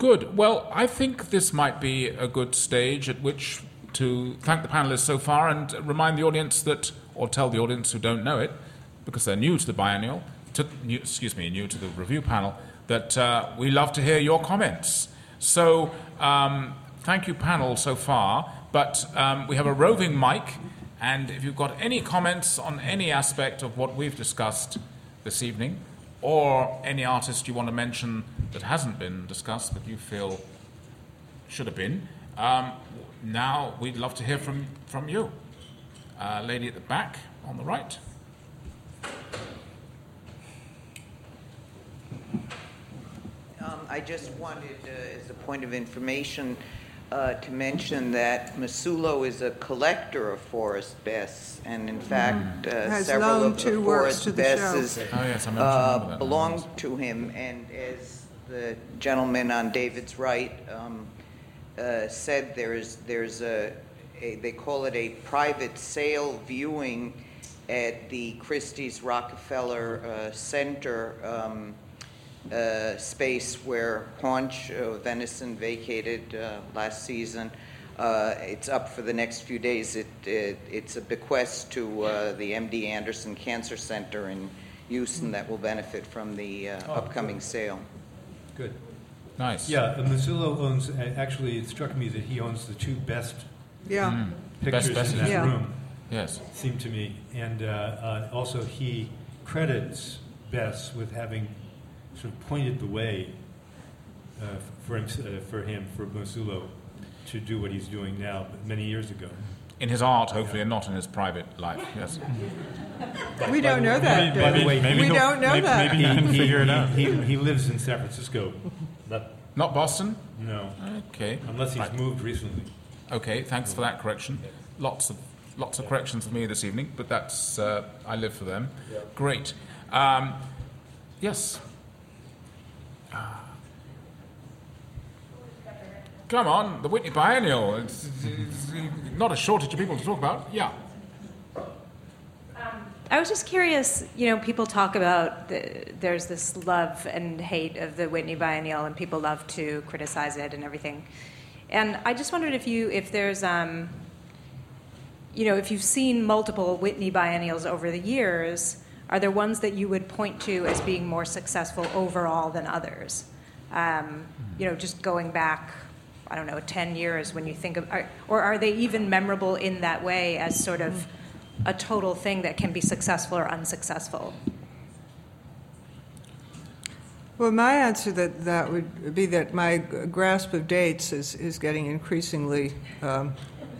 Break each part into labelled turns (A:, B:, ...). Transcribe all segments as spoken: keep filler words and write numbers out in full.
A: Good. Well, I think this might be a good stage at which to thank the panelists so far and remind the audience that, or tell the audience who don't know it, because they're new to the biennial, to, new, excuse me, new to the review panel, that uh, we love to hear your comments. So, um, thank you, panel, so far. But um, we have a roving mic, and if you've got any comments on any aspect of what we've discussed this evening, or any artist you want to mention that hasn't been discussed but you feel should have been, um, now we'd love to hear from, from you. Uh, lady at the back on the right.
B: Um, I just wanted, uh, as a point of information, uh, to mention that Masulo is a collector of Forrest Bess, and in fact, uh,
C: Has
B: several
C: loaned
B: of
C: two
B: the
C: works
B: Forrest
C: to the
B: Besses
A: Oh, yes, I mentioned
B: uh,
A: that.
B: belong to him. And as the gentleman on David's right um, uh, said, there's there's a, a they call it a private sale viewing at the Christie's Rockefeller uh, Center. Um, Uh, space where Paunch uh, Venison vacated uh, last season. Uh, it's up for the next few days. It, it it's a bequest to uh, the M D Anderson Cancer Center in Houston that will benefit from the uh,
D: oh,
B: upcoming
D: good.
B: sale.
D: Good.
A: Nice.
D: Yeah, uh, Masulo owns, uh, actually it struck me that he owns the two best
C: Yeah.
A: Mm.
D: pictures
A: Best- best
D: in that
C: Yeah.
D: room,
A: Yes.
D: seemed to me. And uh, uh, also he credits Bess with having sort of pointed the way uh, for, him, uh, for him, for Masulo, to do what he's doing now, but many years ago.
A: In his art, hopefully, and not in his private life. Yes.
C: We don't know that.
D: By the way,
C: we
D: he-
C: don't know
E: maybe,
C: that.
E: Maybe he can
D: he,
E: figure it
D: he,
E: out.
D: He, he lives in San Francisco. Not,
A: Not Boston?
D: no,
A: Okay.
D: unless he's
A: Right.
D: moved recently.
A: Okay, thanks for that correction. Lots of lots of corrections for me this evening, but that's uh, I live for them. Great. Um, yes. Come on, the Whitney Biennial. It's, it's not a shortage of people to talk about. Yeah.
F: I was just curious, you know, people talk about the, there's this love and hate of the Whitney Biennial, and people love to criticize it and everything. And I just wondered if you, if there's, um, you know, if you've seen multiple Whitney Biennials over the years, are there ones that you would point to as being more successful overall than others? Um, you know, just going back, I don't know, ten years when you think of, are, or are they even memorable in that way as sort of a total thing that can be successful or unsuccessful?
C: Well, my answer that that would be that my grasp of dates is, is getting increasingly um,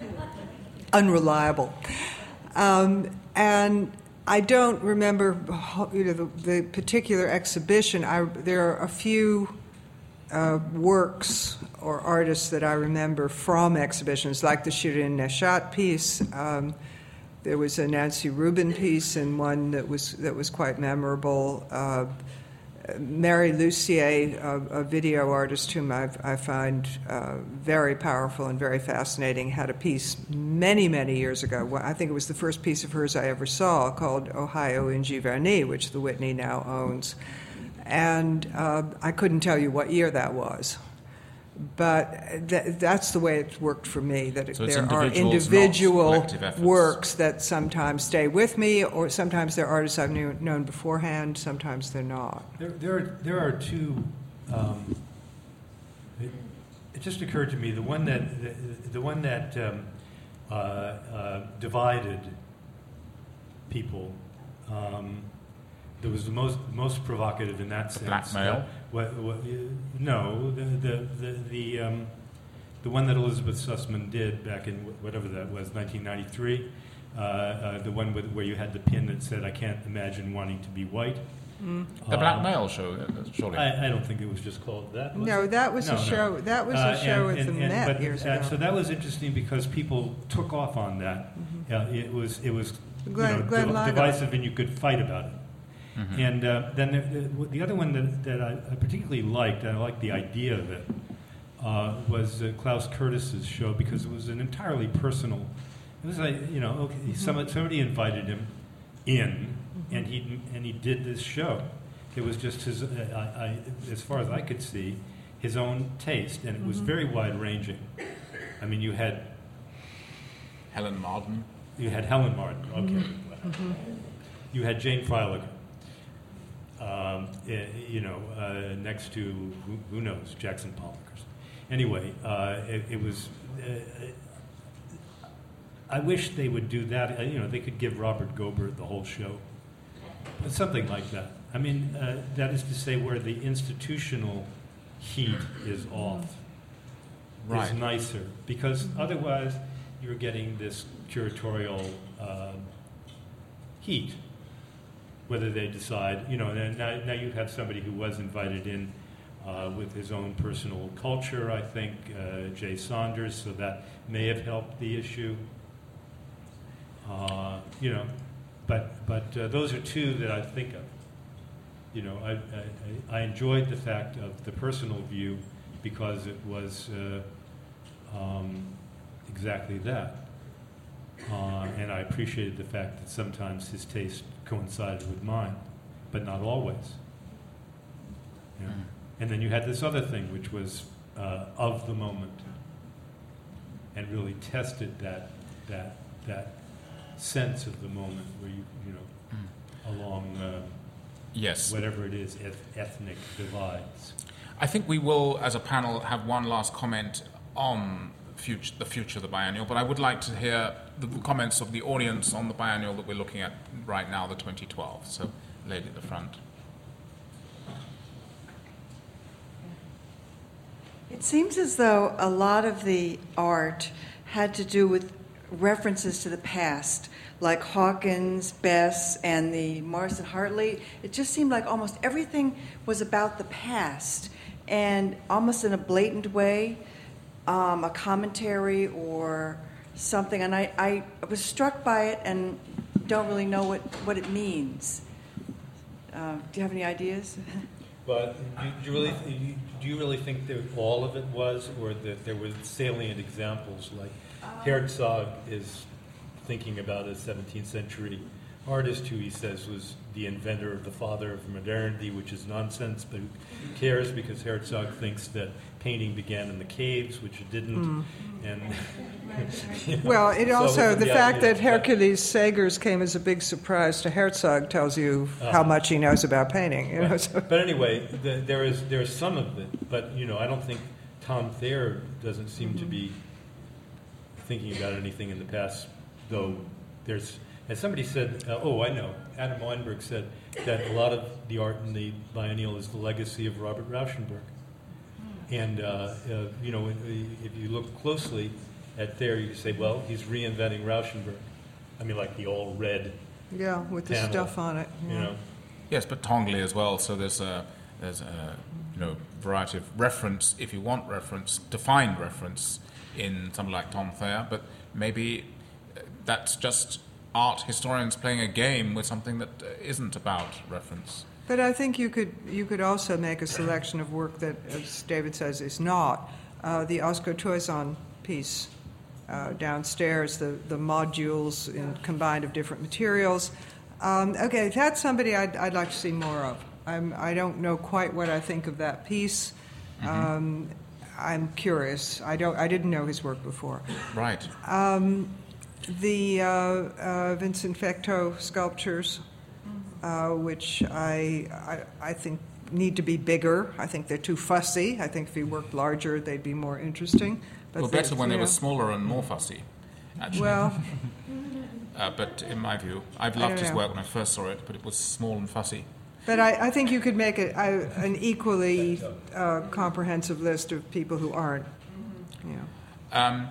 C: unreliable. Um, and I don't remember, you know, the, the particular exhibition. I, there are a few uh, works or artists that I remember from exhibitions, like the Shirin Neshat piece. Um, there was a Nancy Rubin piece, and one that was that was quite memorable. Uh, Mary Lucier, a, a video artist whom I've, I find uh, very powerful and very fascinating, had a piece many, many years ago. I think it was the first piece of hers I ever saw, called Ohio in Giverny, which the Whitney now owns. And uh, I couldn't tell you what year that was. But th- that's the way it's worked for me, that
A: So it's
C: there are
A: individuals, not
C: individual
A: collective efforts.
C: works that sometimes stay with me, or sometimes they're artists I've knew, known beforehand, sometimes they're not.
D: There, there, are, there are two. Um, it, it just occurred to me the one that the, the one that um, uh, uh, divided people. Um, that was the most most provocative in that sense.
A: Blackmail?
D: Uh, what, what, no, the the the the, um, the one that Elizabeth Sussman did back in whatever that was, nineteen ninety-three. Uh, uh, the one with, where you had the pin that said, "I can't imagine wanting to be white."
C: Mm.
A: The
D: Uh,
A: Blackmail show, uh, surely.
D: I, I don't think it was just called that. Was
C: No,
D: it?
C: that was
D: No,
C: a
D: no.
C: show. That was a
D: Uh,
C: show
D: and-
C: at the
D: and- and-
C: Met
D: but,
C: years
D: uh,
C: ago.
D: So that was interesting because people took off on that. Uh, it was it was
C: Glenn-
D: you know,
C: Glenn
D: div-
C: Ligo.
D: divisive, and you could fight about it.
A: Mhm.
D: And uh, then the, the, the other one that, that I, I particularly liked, and I liked the idea of it, uh, was uh, Klaus Curtis's show, because it was an entirely personal. It was like, you know, okay,
C: Mm-hmm.
D: somebody, somebody invited him in, and he and he did this show. It was just his, uh, I, I, as far as I could see, his own taste, and it was very wide-ranging. I mean, you had
A: Helen Marden.
D: you had Helen Marden, okay. You had Jane Freilich, um, eh, you know, uh, next to who, who knows, Jackson Pollock. Or something. Anyway, uh, it, it was. Uh, I wish they would do that. Uh, you know, they could give Robert Gobert the whole show, something like that. I mean, uh, that is to say, where the institutional heat is off,
A: Right.
D: is nicer, because otherwise you're getting this curatorial uh, heat. Whether they decide, you know, and now, now you have somebody who was invited in uh, with his own personal culture, I think, uh, Jay Saunders, so that may have helped the issue. Uh, you know, but but uh, those are two that I think of. You know, I, I, I enjoyed the fact of the personal view because it was uh, um, exactly that. Uh, and I appreciated the fact that sometimes his taste coincided with mine, but not always. You know?
A: Mm.
D: And then you had this other thing, which was uh, of the moment, and really tested that that that sense of the moment, where you you know
A: Mm.
D: along uh,
A: Yes.
D: whatever it is, eth- ethnic divides.
A: I think we will, as a panel, have one last comment on future, the future of the biennial, but I would like to hear the comments of the audience on the biennial that we're looking at right now, the twenty twelve. So, lady at the front.
E: It seems as though a lot of the art had to do with references to the past, like Hawkins, Bess, and the Marston Hartley. It just seemed like almost everything was about the past, and almost in a blatant way, um, a commentary or something. And I, I was struck by it and don't really know what, what it means. Uh, do you have any ideas?
D: But do you really do you really think that all of it was, or that there were salient examples like Herzog is thinking about a seventeenth century artist who he says was the inventor of the father of modernity, which is nonsense, but who cares because Herzog thinks that painting began in the caves, which it didn't. Mm. And you know,
C: Well, it
D: so,
C: also, the
D: yeah,
C: fact
D: yeah,
C: that Hercules Sagers came as a big surprise to Herzog tells you
D: uh,
C: how much he knows about painting. You know,
D: right.
C: so.
D: But anyway, the, there is there is some of it, but you know, I don't think Tom Thayer doesn't seem mm-hmm. to be thinking about anything in the past, though there's, as somebody said, uh, oh, I know, Adam Weinberg said that a lot of the art in the biennial is the legacy of Robert Rauschenberg. And, uh, uh, you know, if you look closely at Thayer, you can say, well, he's reinventing Rauschenberg. I mean, like the all red
C: Yeah, with the
D: panel,
C: stuff on it. Yeah.
D: You know.
A: Yes, but Tongley as well. So there's a there's a you know variety of reference, if you want reference, defined reference in something like Tom Thayer. But maybe that's just art historians playing a game with something that isn't about reference.
C: But I think you could you could also make a selection of work that, as David says, is not. Uh, the Oscar Toison piece uh, downstairs, the, the modules in, combined of different materials. Um, okay, that's somebody I'd, I'd like to see more of. I'm, I don't know quite what I think of that piece.
A: Mm-hmm.
C: Um, I'm curious. I don't. I didn't know his work before.
A: Right.
C: Um, the uh, uh, Vincent Fecteau sculptures, uh, which I, I I think need to be bigger. I think they're too fussy. I think if he worked larger, they'd be more interesting. But
A: well, better when they
C: know.
A: were smaller and more fussy, actually.
C: Well,
A: uh, but in my view, I've
C: I
A: loved
C: don't
A: his
C: know.
A: work when I first saw it, but it was small and fussy.
C: but I, I think you could make a, a, an equally uh, comprehensive list of people who aren't. You know.
A: Um,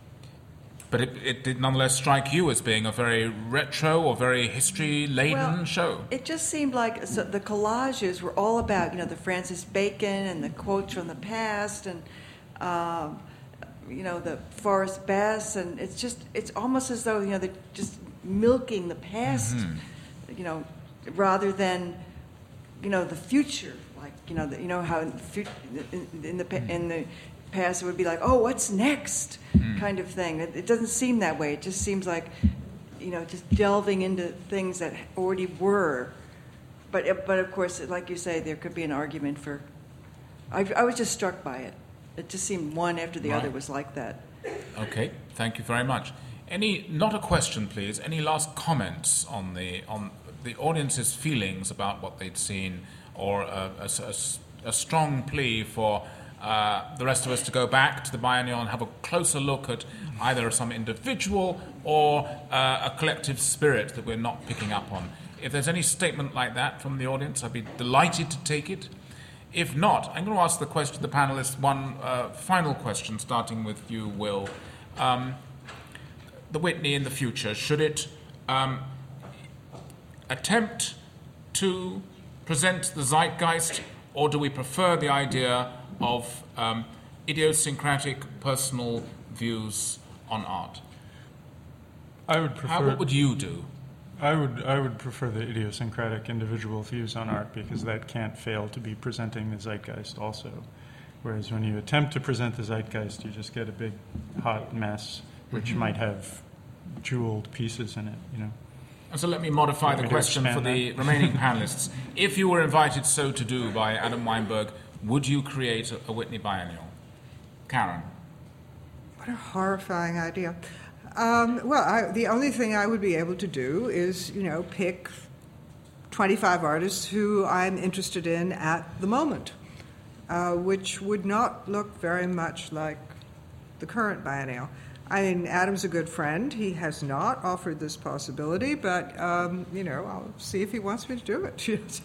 A: but it, it did nonetheless strike you as being a very retro or very history-laden
E: Well,
A: show.
E: It just seemed like so the collages were all about, you know, the Francis Bacon and the quotes from the past and, um, you know, the Forrest Bass. And it's just, it's almost as though, you know, they're just milking the past,
A: Mm-hmm.
E: you know, rather than, you know, the future. Like, you know, the, you know how in the, fut- in, in the, pa- in the past it would be like, oh, what's next?
A: Mm.
E: Kind of thing. It, it doesn't seem that way. It just seems like, you know, just delving into things that already were. But but of course, like you say, there could be an argument for I, I was just struck by it. It just seemed one after the
A: Right.
E: other was like that.
A: Okay, thank you very much. Any, not a question, please. Any last comments on the on the audience's feelings about what they'd seen, or a, a, a, a strong plea for uh, the rest of us to go back to the biennial and have a closer look at either some individual or uh, a collective spirit that we're not picking up on? If there's any statement like that from the audience, I'd be delighted to take it. If not, I'm going to ask the question, the panelists, one uh, final question, starting with you, Will. Um, the Whitney in the future, should it um, attempt to present the zeitgeist, or do we prefer the idea of um, idiosyncratic personal views on art?
G: I would prefer.
A: How, what would you do?
G: I would I would prefer the idiosyncratic individual views on art, because that can't fail to be presenting the zeitgeist also. Whereas when you attempt to present the zeitgeist, you just get a big hot mess, which might have jeweled pieces in it, you know.
A: And so let me modify
G: Want
A: the
G: me to
A: question for
G: expand
A: the
G: that?
A: remaining panelists. If you were invited so to do by Adam Weinberg, would you create a, a Whitney Biennial? Karen?
C: What a horrifying idea. Um, well, I, the only thing I would be able to do is, you know, pick twenty-five artists who I'm interested in at the moment, uh, which would not look very much like the current biennial. I mean, Adam's a good friend. He has not offered this possibility, but, um, you know, I'll see if he wants me to do it.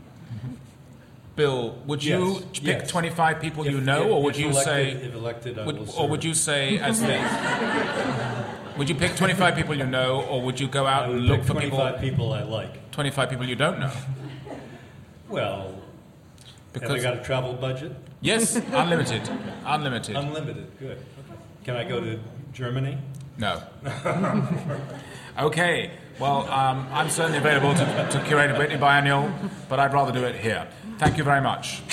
A: Bill, would you
D: Yes,
A: pick
D: yes.
A: twenty-five people
D: If-
A: you know,
D: if-
A: or would
D: if
A: you
D: elected-
A: say,
D: if elected, I
A: would,
D: will
A: or would
D: serve.
A: you say as this? Would you pick twenty-five people you know, or would you go out
D: I would
A: and look
D: pick
A: for
D: twenty-five
A: people,
D: people I like.
A: twenty-five people you don't know?
D: Well, have I
A: Because
D: got a travel budget?
A: yes, unlimited, unlimited.
D: Unlimited, good. Okay. Can I go to Germany?
A: No. Okay. Well, um, I'm certainly available to, to curate a Whitney Biennial, but I'd rather do it here. Thank you very much.